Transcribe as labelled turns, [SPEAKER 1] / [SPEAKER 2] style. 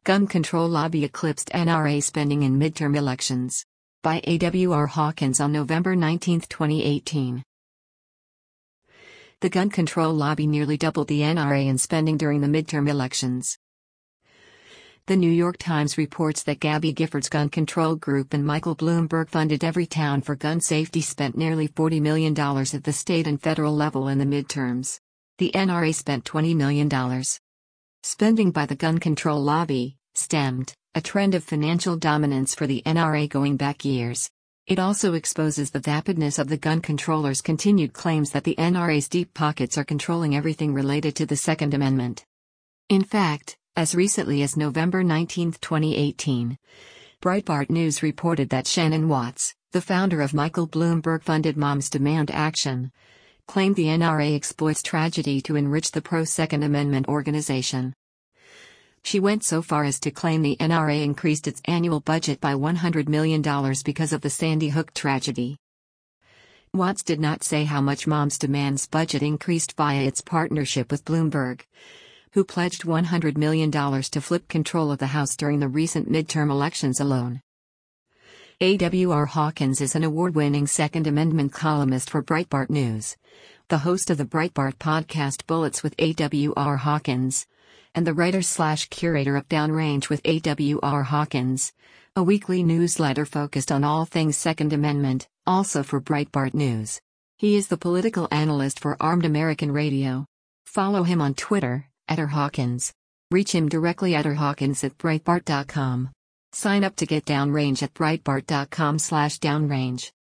[SPEAKER 1] Gun control lobby eclipsed NRA spending in midterm elections. By A.W.R. Hawkins on November 19, 2018. The gun control lobby nearly doubled the NRA in spending during the midterm elections. The New York Times reports that Gabby Giffords' gun control group and Michael Bloomberg-funded Everytown for Gun Safety spent nearly $40 million at the state and federal level in the midterms. The NRA spent $20 million. Spending by the gun control lobby stemmed a trend of financial dominance for the NRA going back years. It also exposes the vapidness of the gun controllers' continued claims that the NRA's deep pockets are controlling everything related to the Second Amendment. In fact, as recently as November 19, 2018, Breitbart News reported that Shannon Watts, the founder of Michael Bloomberg-funded Moms Demand Action, claimed the NRA exploits tragedy to enrich the pro-Second Amendment organization. She went so far as to claim the NRA increased its annual budget by $100 million because of the Sandy Hook tragedy. Watts did not say how much Moms Demand's budget increased via its partnership with Bloomberg, who pledged $100 million to flip control of the House during the recent midterm elections alone. A.W.R. Hawkins is an award-winning Second Amendment columnist for Breitbart News, the host of the Breitbart podcast Bullets with A.W.R. Hawkins, and the writer/curator of Downrange with A.W.R. Hawkins, a weekly newsletter focused on all things Second Amendment, also for Breitbart News. He is the political analyst for Armed American Radio. Follow him on Twitter, @RHawkins. Reach him directly at rhawkins@breitbart.com. Sign up to get Downrange at breitbart.com/downrange.